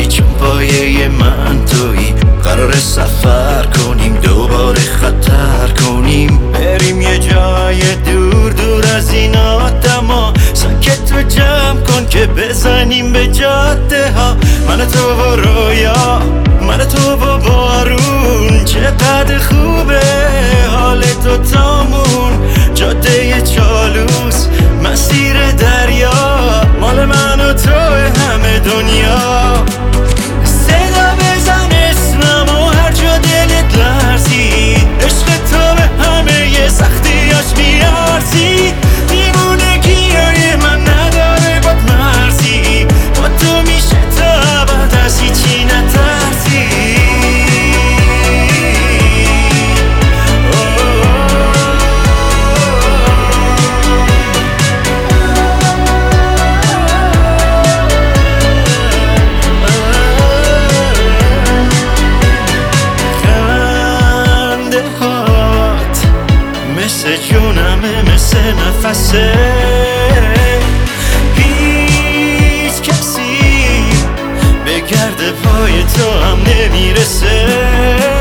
چون پایه من تویی. قرار سفر کنیم دوباره خطر کنیم، بریم یه جای دور دور از این آدما. ساکت رو جمع کن که بزنیم به جاده ها. من تو و رویا، من تو و بارون، چقدر خوبه حال دوتامون. جاده چالوس مسیر دریا، مال من و تو همه دنیا. صدا بزن اسممو هر جا دلت لرزید، عشق تو به همه سختیاش میارزید. دیوونگیای من نداره باد مرزی، با تو میشه تا ابد از هیچی نترسی. مثل جونمه مثل نفسه، هیچ کسی به گرد پای تو هم نمیرسه.